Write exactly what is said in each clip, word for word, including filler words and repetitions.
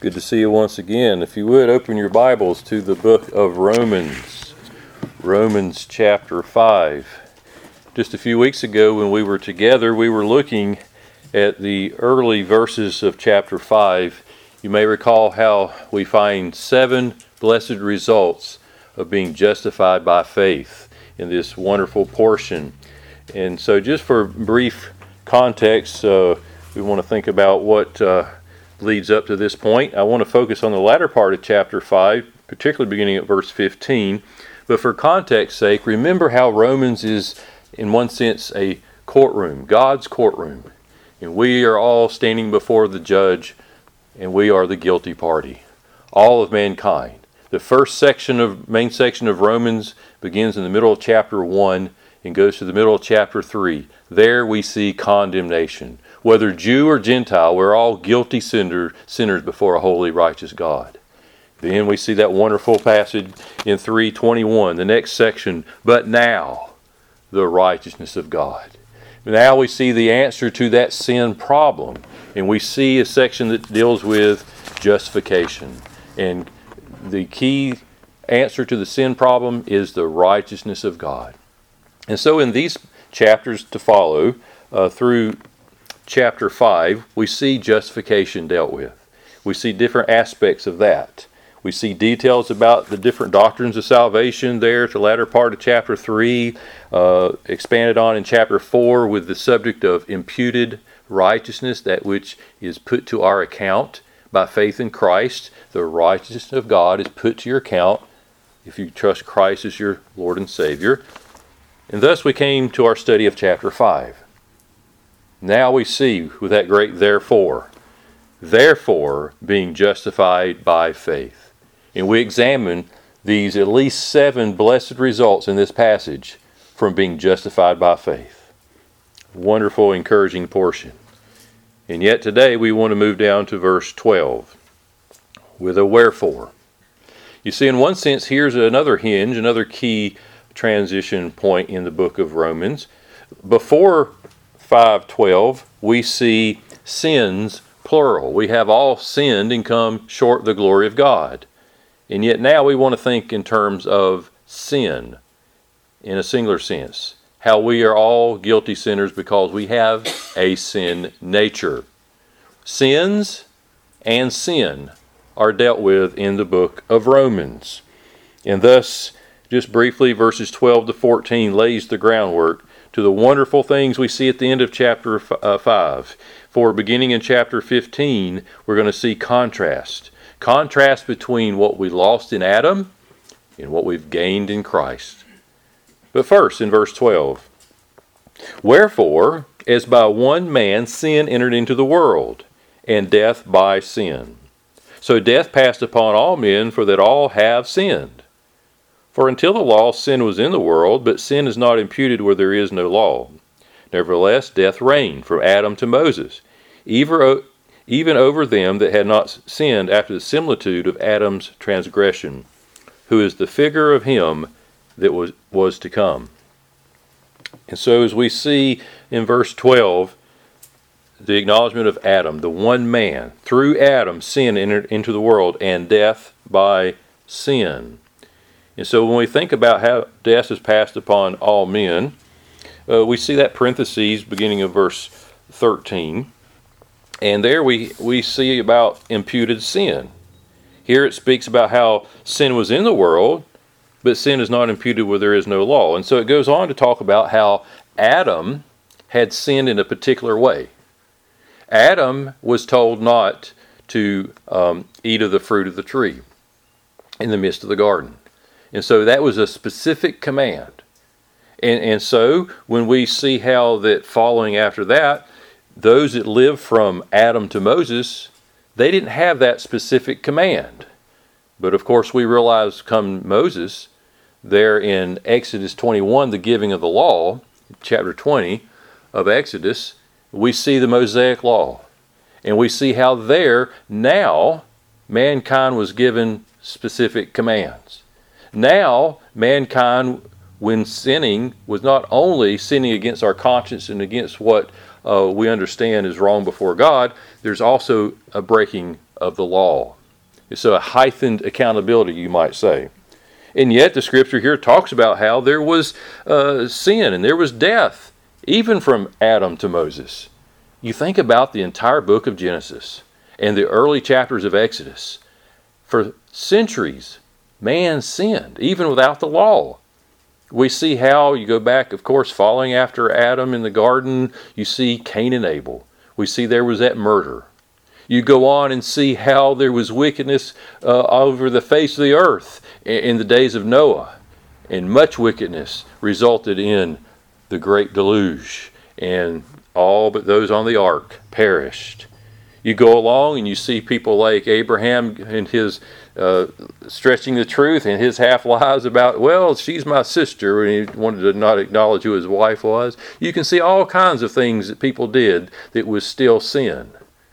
Good to see you once again. If you would, open your Bibles to the book of Romans, Romans chapter five. Just a few weeks ago when we were together, we were looking at the early verses of chapter five. You may recall how we find seven blessed results of being justified by faith in this wonderful portion. And so just for brief context, uh, we want to think about what uh, leads up to this point. I want to focus on the latter part of chapter five, particularly beginning at verse fifteen. But for context's sake, remember how Romans is, in one sense, a courtroom, God's courtroom. And we are all standing before the judge, and we are the guilty party, all of mankind. The first section of main section of Romans begins in the middle of chapter one and goes to the middle of chapter three. There we see condemnation. Whether Jew or Gentile, we're all guilty sinner, sinners before a holy, righteous God. Then we see that wonderful passage in three twenty-one, the next section, but now the righteousness of God. Now we see the answer to that sin problem, and we see a section that deals with justification. And the key answer to the sin problem is the righteousness of God. And so in these chapters to follow, uh, through chapter five, we see justification dealt with. We see different aspects of that. We see details about the different doctrines of salvation there to the latter part of chapter three, uh, expanded on in chapter four with the subject of imputed righteousness, that which is put to our account by faith in Christ. The righteousness of God is put to your account if you trust Christ as your Lord and Savior. And thus we came to our study of chapter five. Now we see with that great therefore, therefore being justified by faith. And we examine these at least seven blessed results in this passage from being justified by faith. Wonderful, encouraging portion. And yet today we want to move down to verse twelve with a wherefore. You see, in one sense, here's another hinge, another key transition point in the book of Romans. Before five twelve, we see sins plural. We have all sinned and come short of the glory of God. And yet now we want to think in terms of sin in a singular sense. How we are all guilty sinners because we have a sin nature. Sins and sin are dealt with in the book of Romans. And thus, just briefly, verses twelve to fourteen lays the groundwork to the wonderful things we see at the end of chapter five. For beginning in chapter fifteen, we're going to see contrast. Contrast between what we lost in Adam and what we've gained in Christ. But first, in verse twelve, wherefore, as by one man sin entered into the world, and death by sin. So death passed upon all men, for that all have sinned. For until the law, sin was in the world, but sin is not imputed where there is no law. Nevertheless, death reigned from Adam to Moses, even over them that had not sinned after the similitude of Adam's transgression, who is the figure of him that was, was to come. And so as we see in verse twelve, the acknowledgement of Adam, the one man, through Adam, sin entered into the world, and death by sin. And so when we think about how death is passed upon all men, uh, we see that parentheses beginning of verse thirteen. And there we, we see about imputed sin. Here it speaks about how sin was in the world, but sin is not imputed where there is no law. And so it goes on to talk about how Adam had sinned in a particular way. Adam was told not to um, eat of the fruit of the tree in the midst of the garden. And so that was a specific command. And, and so when we see how that following after that, those that lived from Adam to Moses, they didn't have that specific command. But of course we realize come Moses, there in Exodus twenty-one, the giving of the law, chapter twenty of Exodus, we see the Mosaic law. And we see how there now mankind was given specific commands. Now, mankind, when sinning, was not only sinning against our conscience and against what uh, we understand is wrong before God, there's also a breaking of the law. So a heightened accountability, you might say. And yet the scripture here talks about how there was uh, sin and there was death, even from Adam to Moses. You think about the entire book of Genesis and the early chapters of Exodus. For centuries, man sinned, even without the law. We see how, you go back, of course, following after Adam in the garden, you see Cain and Abel. We see there was that murder. You go on and see how there was wickedness uh, over the face of the earth in the days of Noah. And much wickedness resulted in the great deluge. And all but those on the ark perished. You go along and you see people like Abraham and his uh, stretching the truth in his half lies about, well, she's my sister, and he wanted to not acknowledge who his wife was. You can see all kinds of things that people did that was still sin.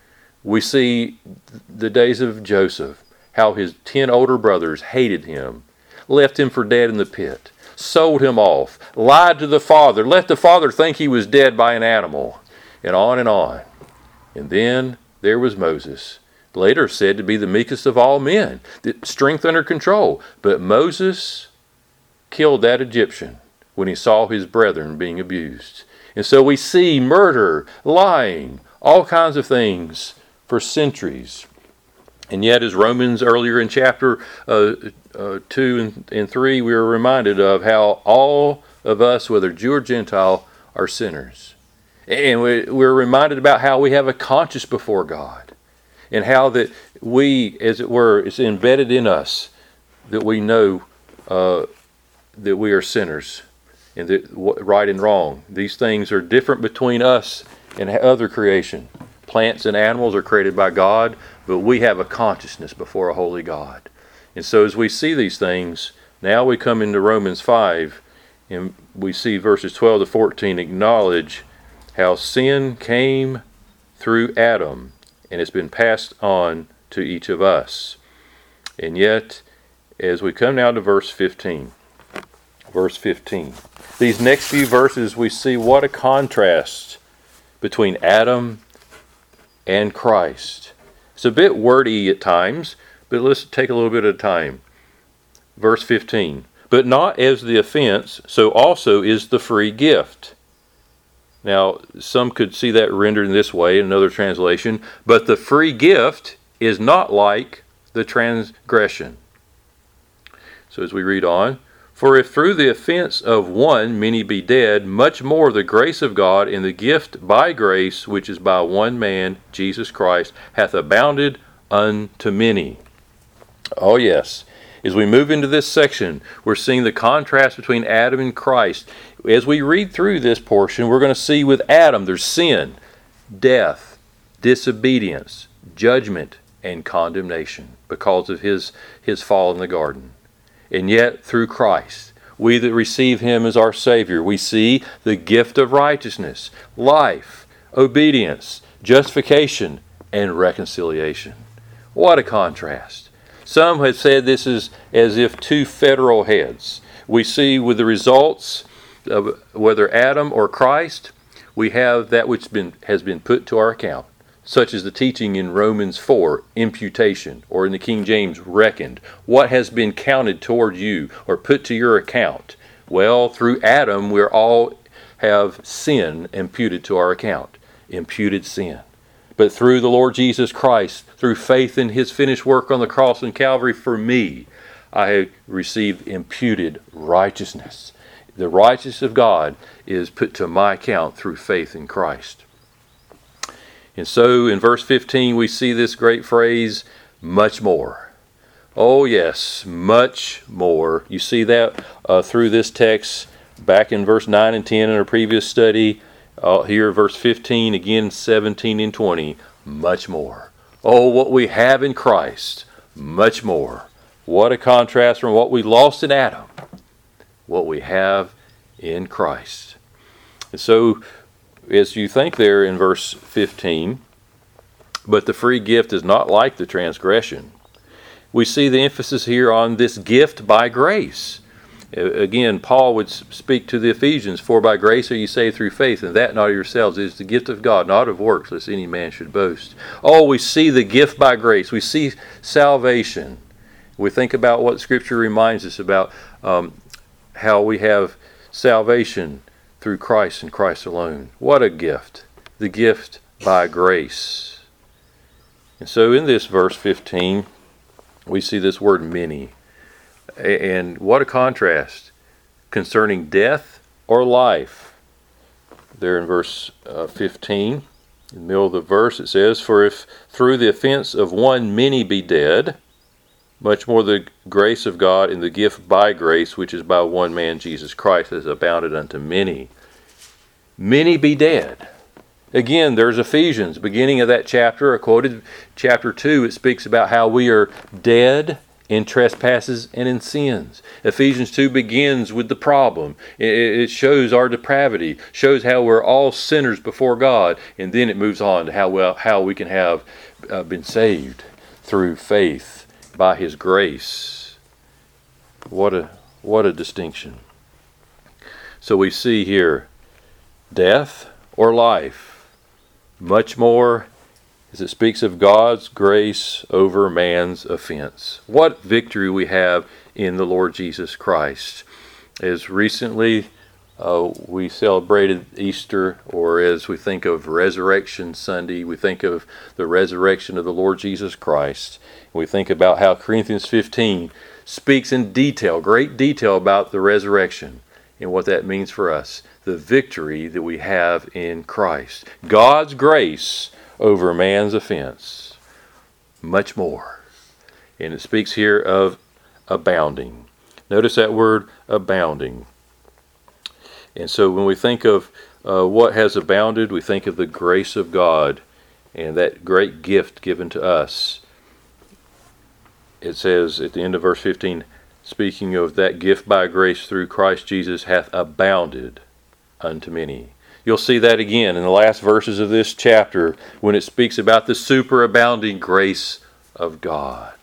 We see the days of Joseph, how his ten older brothers hated him, left him for dead in the pit, sold him off, lied to the father, let the father think he was dead by an animal, and on and on. And then there was Moses, later said to be the meekest of all men, strength under control. But Moses killed that Egyptian when he saw his brethren being abused. And so we see murder, lying, all kinds of things for centuries. And yet, as Romans earlier in chapter uh, uh, two and, and three, we were reminded of how all of us, whether Jew or Gentile, are sinners. And we, we're reminded about how we have a conscience before God. And how that we, as it were, it's embedded in us that we know uh, that we are sinners. And that right and wrong. These things are different between us and other creation. Plants and animals are created by God, but we have a consciousness before a holy God. And so as we see these things, now we come into Romans five, and we see verses twelve to fourteen acknowledge how sin came through Adam, and it's been passed on to each of us. And yet, as we come now to verse fifteen, verse fifteen, these next few verses we see what a contrast between Adam and Christ. It's a bit wordy at times, but let's take a little bit of time. Verse fifteen, but not as the offense, so also is the free gift. Now, some could see that rendered in this way in another translation, but the free gift is not like the transgression. So as we read on, for if through the offense of one many be dead, much more the grace of God and the gift by grace, which is by one man, Jesus Christ, hath abounded unto many. Oh yes, as we move into this section, we're seeing the contrast between Adam and Christ. As we read through this portion, we're going to see with Adam there's sin, death, disobedience, judgment, and condemnation because of his, his fall in the garden. And yet, through Christ, we that receive him as our Savior, we see the gift of righteousness, life, obedience, justification, and reconciliation. What a contrast. Some have said this is as if two federal heads. We see with the results of whether Adam or Christ, we have that which been, has been put to our account, such as the teaching in Romans four, imputation, or in the King James, reckoned. What has been counted toward you or put to your account? Well, through Adam, we all have sin imputed to our account, imputed sin. But through the Lord Jesus Christ, through faith in his finished work on the cross and Calvary for me, I have received imputed righteousness. The righteousness of God is put to my account through faith in Christ. And so in verse fifteen we see this great phrase, much more. Oh yes, much more. You see that uh, through this text back in verse nine and ten in our previous study. Uh, here verse fifteen, again seventeen and twenty, much more. Oh, what we have in Christ, much more. What a contrast from what we lost in Adam, what we have in Christ. And so as you think there in verse fifteen, but the free gift is not like the transgression. We see the emphasis here on this gift by grace. Again, Paul would speak to the Ephesians, for by grace are you saved through faith, and that not of yourselves. It is the gift of God, not of works, lest any man should boast. Oh, we see the gift by grace. We see salvation. We think about what Scripture reminds us about, um, how we have salvation through Christ and Christ alone. What a gift. The gift by grace. And so in this verse fifteen, we see this word many. And what a contrast concerning death or life. There in verse uh, fifteen, in the middle of the verse, it says, for if through the offense of one many be dead, much more the grace of God and the gift by grace, which is by one man, Jesus Christ, has abounded unto many. Many be dead. Again, there's Ephesians, beginning of that chapter, I quoted chapter two, it speaks about how we are dead in trespasses and in sins. Ephesians two begins with the problem. It shows our depravity, shows how we're all sinners before God, and then it moves on to how well how we can have uh, been saved through faith by His grace. What a what a distinction. So we see here death or life, much more as it speaks of God's grace over man's offense. What victory we have in the Lord Jesus Christ. As recently uh, we celebrated Easter, or as we think of Resurrection Sunday, we think of the resurrection of the Lord Jesus Christ. We think about how Corinthians fifteen speaks in detail, great detail about the resurrection and what that means for us. The victory that we have in Christ. God's grace over man's offense. Much more. And it speaks here of abounding. Notice that word abounding. And so when we think of uh, what has abounded, we think of the grace of God and that great gift given to us. It says at the end of verse fifteen, speaking of that gift by grace through Christ Jesus hath abounded unto many. You'll see that again in the last verses of this chapter when it speaks about the superabounding grace of God.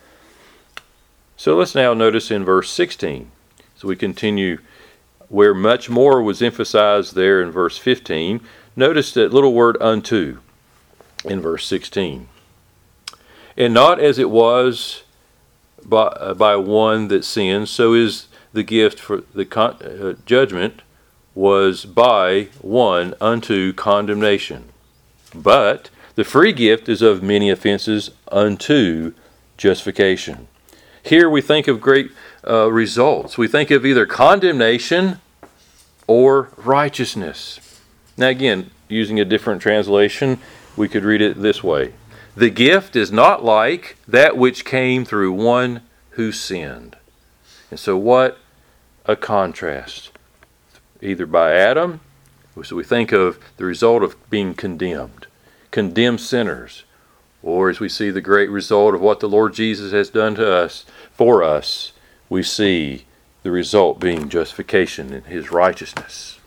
So let's now notice in verse sixteen. So we continue where much more was emphasized there in verse fifteen. Notice that little word unto in verse sixteen. And not as it was by, uh, by one that sinned, so is the gift for the con- uh, judgment was by one unto condemnation. But the free gift is of many offenses unto justification. Here we think of great uh, results. We think of either condemnation or righteousness. Now again, using a different translation, we could read it this way. The gift is not like that which came through one who sinned. And so what a contrast. Either by Adam, so we think of the result of being condemned, condemned sinners, or as we see the great result of what the Lord Jesus has done to us, for us, we see the result being justification in His righteousness.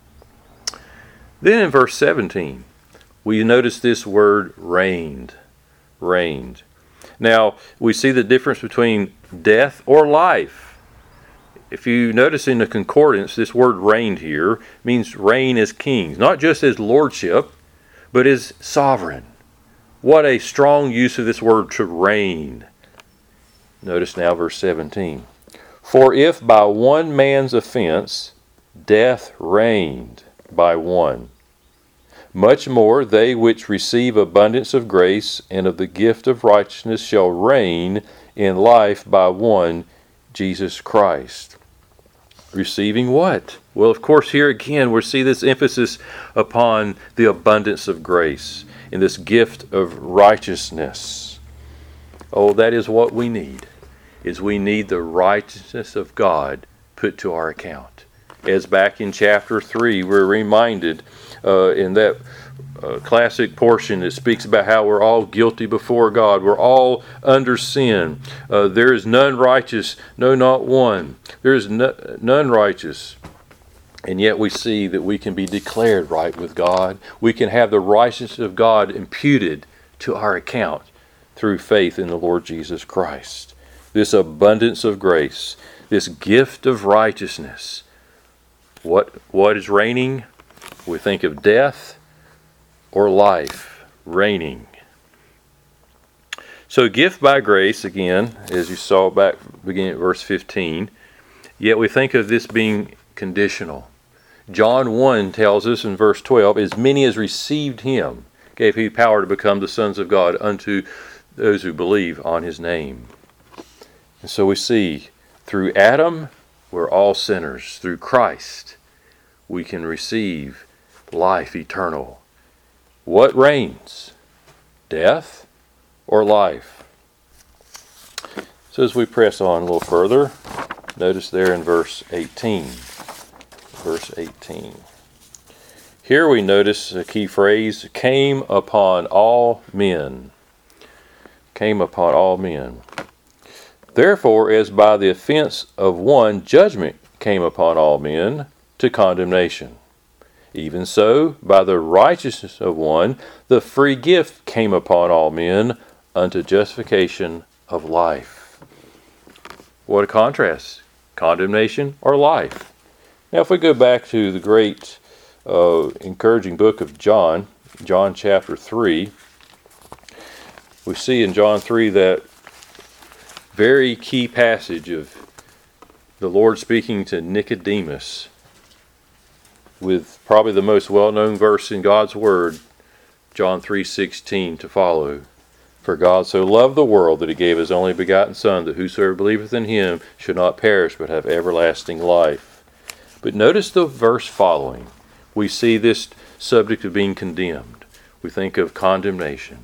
Then in verse seventeen, we notice this word reigned, reigned. Now, we see the difference between death or life. If you notice in the concordance, this word reigned here means reign as kings, not just as lordship, but as sovereign. What a strong use of this word to reign. Notice now verse seventeen. For if by one man's offense death reigned by one, much more they which receive abundance of grace and of the gift of righteousness shall reign in life by one, Jesus Christ. Receiving what? Well, of course, here again, we see this emphasis upon the abundance of grace and this gift of righteousness. Oh, that is what we need, is we need the righteousness of God put to our account. As back in chapter three, we're reminded uh, in that uh, classic portion that speaks about how we're all guilty before God. We're all under sin. Uh, there is none righteous, no, not one. There is no, none righteous. And yet we see that we can be declared right with God. We can have the righteousness of God imputed to our account through faith in the Lord Jesus Christ. This abundance of grace. this gift of righteousness. What, what is reigning? We think of death or life reigning. So gift by grace, again, as you saw back beginning at verse fifteen, yet we think of this being conditional. John one tells us in verse twelve, as many as received him, gave he power to become the sons of God unto those who believe on his name. And so we see, through Adam, we're all sinners. Through Christ, we can receive life eternal. What reigns? Death or life? So as we press on a little further, notice there in verse eighteen. Verse eighteen. Here we notice a key phrase, came upon all men. Came upon all men. Therefore, as by the offense of one judgment came upon all men to condemnation, even so, by the righteousness of one, the free gift came upon all men unto justification of life. What a contrast. Condemnation or life. Now if we go back to the great uh, encouraging book of John, John chapter three, we see in John three that very key passage of the Lord speaking to Nicodemus, with probably the most well-known verse in God's Word, John three sixteen, to follow. For God so loved the world that he gave his only begotten Son, that whosoever believeth in him should not perish but have everlasting life. But notice the verse following. We see this subject of being condemned. We think of condemnation.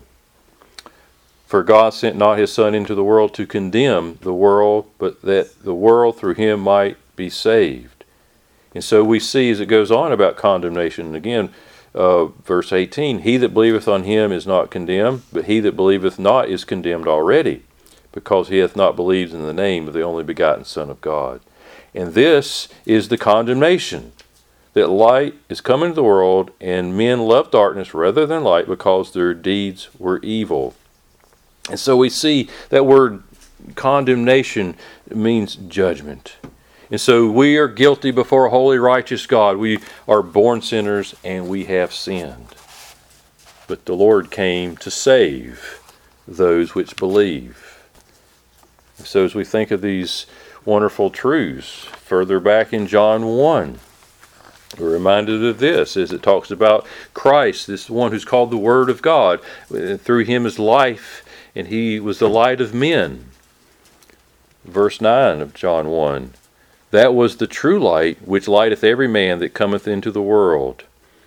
For God sent not his Son into the world to condemn the world, but that the world through him might be saved. And so we see as it goes on about condemnation, and again, uh, verse eighteen, he that believeth on him is not condemned, but he that believeth not is condemned already, because he hath not believed in the name of the only begotten Son of God. And this is the condemnation, that light is come into the world, and men love darkness rather than light, because their deeds were evil. And so we see that word condemnation means judgment. And so we are guilty before a holy, righteous God. We are born sinners and we have sinned. But the Lord came to save those which believe. So as we think of these wonderful truths, further back in John one, we're reminded of this as it talks about Christ, this one who's called the Word of God. Through him is life, and he was the light of men. Verse nine of John one. That was the true light, which lighteth every man that cometh into the world.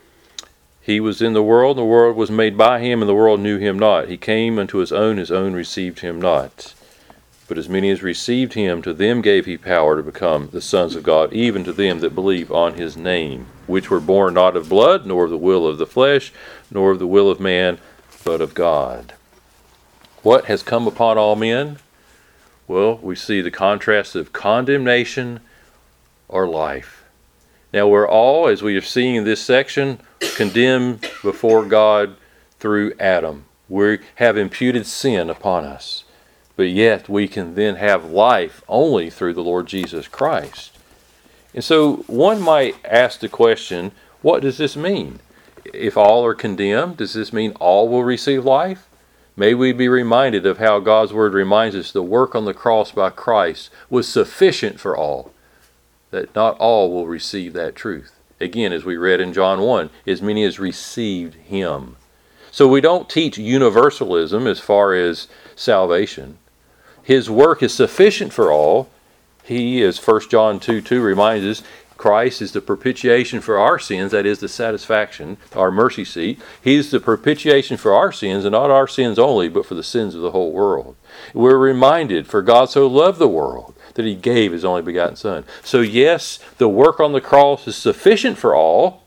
He was in the world, and the world was made by him, and the world knew him not. He came unto his own, his own received him not. But as many as received him, to them gave he power to become the sons of God, even to them that believe on his name, which were born not of blood, nor of the will of the flesh, nor of the will of man, but of God. What has come upon all men? Well, we see the contrast of condemnation or life. Now we're all, as we are seeing in this section, condemned before God through Adam. We have imputed sin upon us. But yet we can then have life only through the Lord Jesus Christ. And so one might ask the question, what does this mean? If all are condemned, does this mean all will receive life? May we be reminded of how God's Word reminds us the work on the cross by Christ was sufficient for all, that not all will receive that truth. Again, as we read in John one, as many as received him. So we don't teach universalism as far as salvation. His work is sufficient for all. He, as First John two two reminds us, Christ is the propitiation for our sins, that is the satisfaction, our mercy seat. He is the propitiation for our sins, and not our sins only, but for the sins of the whole world. We're reminded, for God so loved the world, that he gave his only begotten Son. So yes, the work on the cross is sufficient for all,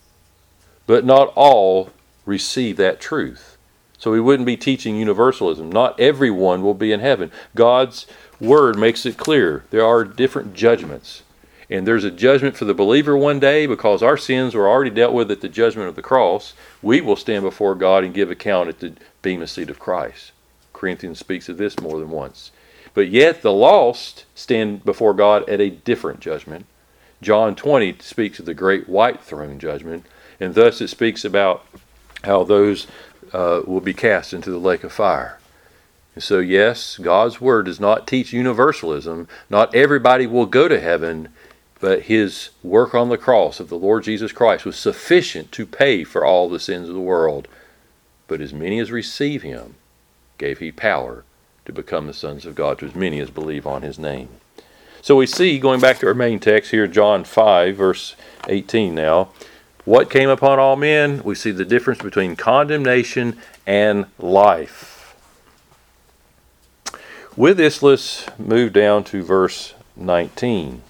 but not all receive that truth. So we wouldn't be teaching universalism. Not everyone will be in heaven. God's Word makes it clear. There are different judgments. And there's a judgment for the believer one day, because our sins were already dealt with at the judgment of the cross. We will stand before God and give account at the bema seat of Christ. Corinthians speaks of this more than once. But yet the lost stand before God at a different judgment. John twenty speaks of the great white throne judgment, and thus it speaks about how those uh, will be cast into the lake of fire. And so yes, God's word does not teach universalism. Not everybody will go to heaven, but his work on the cross of the Lord Jesus Christ was sufficient to pay for all the sins of the world. But as many as receive him, gave he power to become the sons of God, to as many as believe on his name. So we see, going back to our main text here, John five, verse eighteen now, what came upon all men? We see the difference between condemnation and life. With this, let's move down to verse nineteen.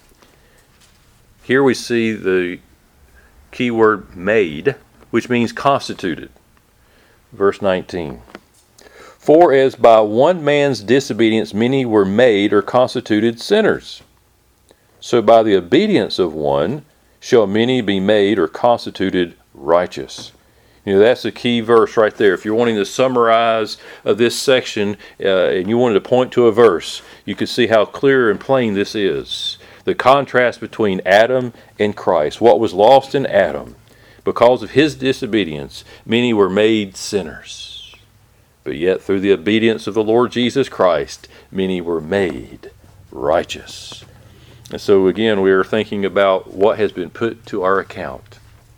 Here we see the key word made, which means constituted. Verse nineteen. For as by one man's disobedience many were made or constituted sinners, so by the obedience of one shall many be made or constituted righteous. You know, that's a key verse right there. If you're wanting to summarize uh, this section uh, and you wanted to point to a verse, you can see how clear and plain this is. The contrast between Adam and Christ. What was lost in Adam, because of his disobedience, many were made sinners. But yet through the obedience of the Lord Jesus Christ, many were made righteous. And so again, we are thinking about what has been put to our account.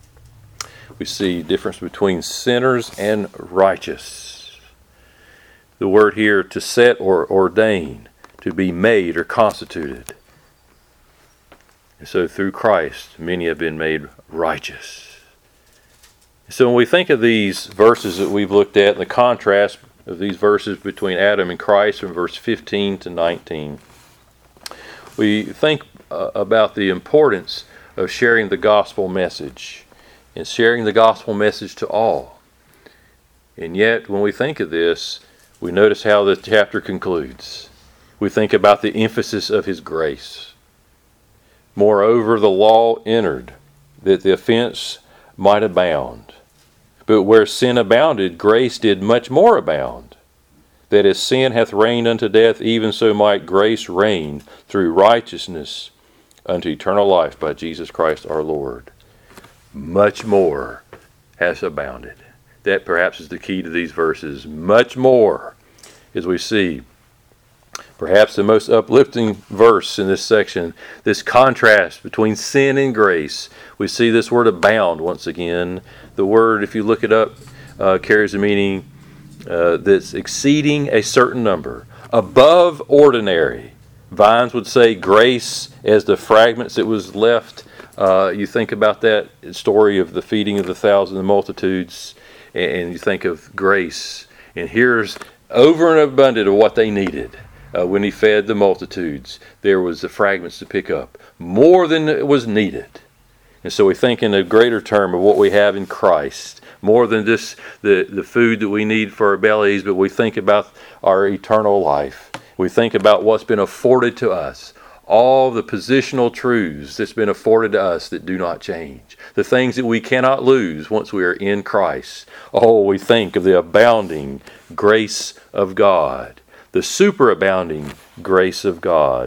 We see difference between sinners and righteous. The word here, to set or ordain, to be made or constituted. And so through Christ, many have been made righteous. So when we think of these verses that we've looked at, and the contrast of these verses between Adam and Christ from verse fifteen to nineteen, we think uh, about the importance of sharing the gospel message and sharing the gospel message to all. And yet, when we think of this, we notice how the chapter concludes. We think about the emphasis of his grace. Moreover, the law entered, that the offense might abound. But where sin abounded, grace did much more abound. That as sin hath reigned unto death, even so might grace reign through righteousness unto eternal life by Jesus Christ our Lord. Much more has abounded. That perhaps is the key to these verses. Much more, as we see. Perhaps the most uplifting verse in this section, this contrast between sin and grace. We see this word abound once again. The word, if you look it up, uh, carries a meaning uh, that's exceeding a certain number, above ordinary. Vines would say grace as the fragments that was left. Uh, you think about that story of the feeding of the thousands and multitudes, and you think of grace. And here's over and abundant of what they needed. Uh, when he fed the multitudes, there was the fragments to pick up, more than was needed. And so we think in a greater term of what we have in Christ, more than just the, the food that we need for our bellies, but we think about our eternal life. We think about what's been afforded to us, all the positional truths that's been afforded to us that do not change, the things that we cannot lose once we are in Christ. Oh, we think of the abounding grace of God. The superabounding grace of God,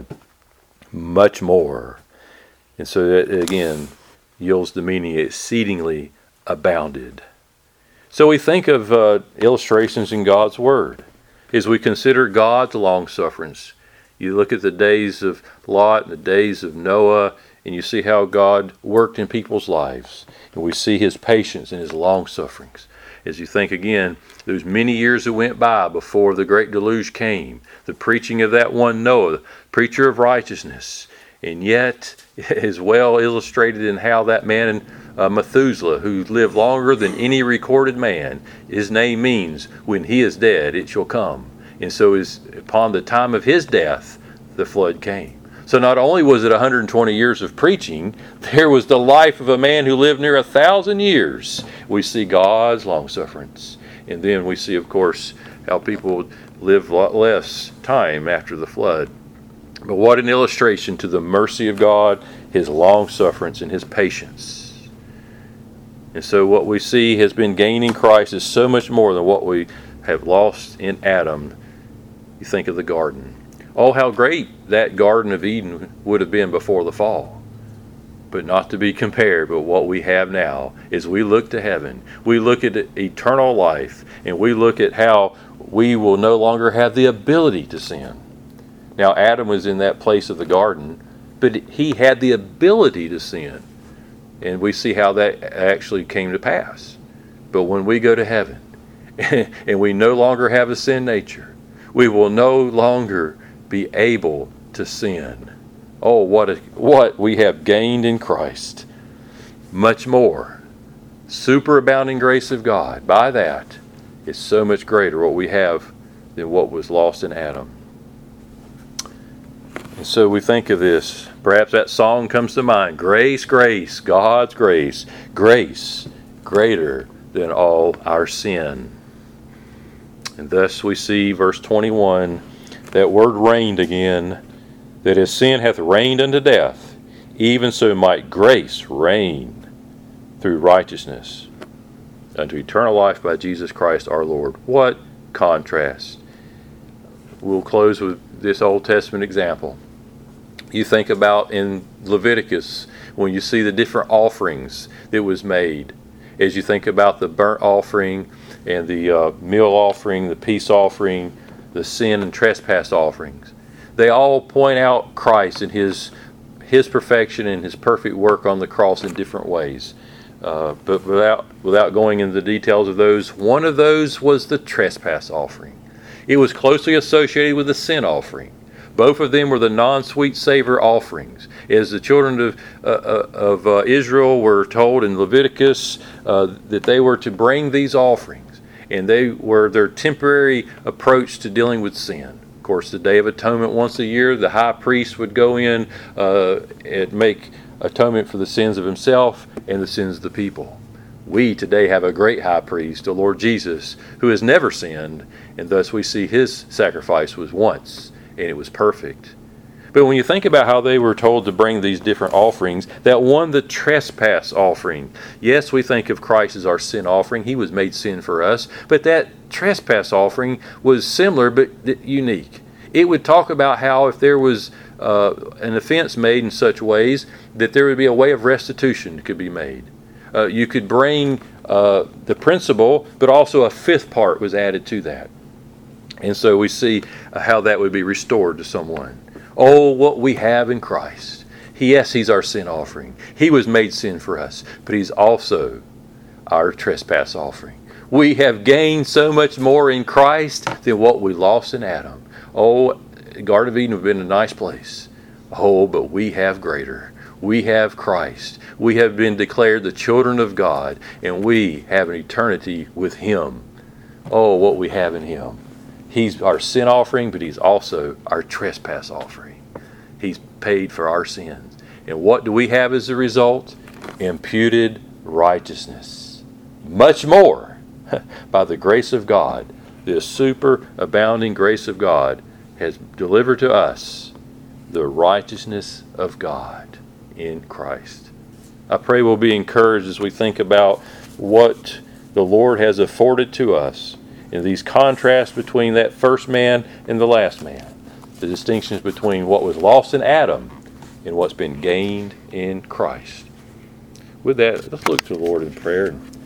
much more. And so that, again, yields the meaning exceedingly abounded. So we think of uh, illustrations in God's Word. As we consider God's long-sufferance, you look at the days of Lot and the days of Noah, and you see how God worked in people's lives. And we see his patience and his long-sufferings. As you think again, those many years that went by before the great deluge came, the preaching of that one Noah, the preacher of righteousness, and yet is well illustrated in how that man uh, Methuselah, who lived longer than any recorded man, his name means, when he is dead, it shall come. And so is upon the time of his death, the flood came. So not only was it one hundred twenty years of preaching, there was the life of a man who lived near a thousand years. We see God's long-sufferance. And then we see, of course, how people live a lot less time after the flood. But what an illustration to the mercy of God, his long-sufferance, and his patience. And so what we see has been gained in Christ is so much more than what we have lost in Adam. You think of the garden. Oh, how great that Garden of Eden would have been before the fall. But not to be compared, but what we have now is we look to heaven, we look at eternal life, and we look at how we will no longer have the ability to sin. Now, Adam was in that place of the garden, but he had the ability to sin. And we see how that actually came to pass. But when we go to heaven, and we no longer have a sin nature, we will no longer be able to sin. Oh, what a, what we have gained in Christ. Much more. Superabounding grace of God. By that, is so much greater what we have than what was lost in Adam. And so we think of this. Perhaps that song comes to mind. Grace, grace, God's grace. Grace greater than all our sin. And thus we see verse twenty-one, that word reigned again, that as sin hath reigned unto death, even so might grace reign through righteousness unto eternal life by Jesus Christ our Lord. What contrast. We'll close with this Old Testament example. You think about in Leviticus, when you see the different offerings that was made, as you think about the burnt offering and the uh, meal offering, the peace offering, the sin and trespass offerings, they all point out Christ and his his perfection and his perfect work on the cross in different ways. Uh, but without without going into the details of those, one of those was the trespass offering. It was closely associated with the sin offering. Both of them were the non-sweet savor offerings. As the children of, uh, of uh, Israel were told in Leviticus uh, that they were to bring these offerings, and they were their temporary approach to dealing with sin. Of course, the Day of Atonement once a year, the high priest would go in uh, and make atonement for the sins of himself and the sins of the people. We today have a great high priest, the Lord Jesus, who has never sinned, and thus we see his sacrifice was once, and it was perfect. But when you think about how they were told to bring these different offerings, that one, the trespass offering, yes, we think of Christ as our sin offering. He was made sin for us. But that trespass offering was similar but unique. It would talk about how if there was uh, an offense made in such ways, that there would be a way of restitution that could be made. Uh, you could bring uh, the principal, but also a fifth part was added to that. And so we see how that would be restored to someone. Oh, what we have in Christ. Yes, he's our sin offering. He was made sin for us, but he's also our trespass offering. We have gained so much more in Christ than what we lost in Adam. Oh, Garden of Eden would have been a nice place. Oh, but we have greater. We have Christ. We have been declared the children of God, and we have an eternity with him. Oh, what we have in him. He's our sin offering, but he's also our trespass offering. He's paid for our sins. And what do we have as a result? Imputed righteousness. Much more, by the grace of God, the superabounding grace of God has delivered to us the righteousness of God in Christ. I pray we'll be encouraged as we think about what the Lord has afforded to us in these contrasts between that first man and the last man. The distinctions between what was lost in Adam and what's been gained in Christ. With that, let's look to the Lord in prayer.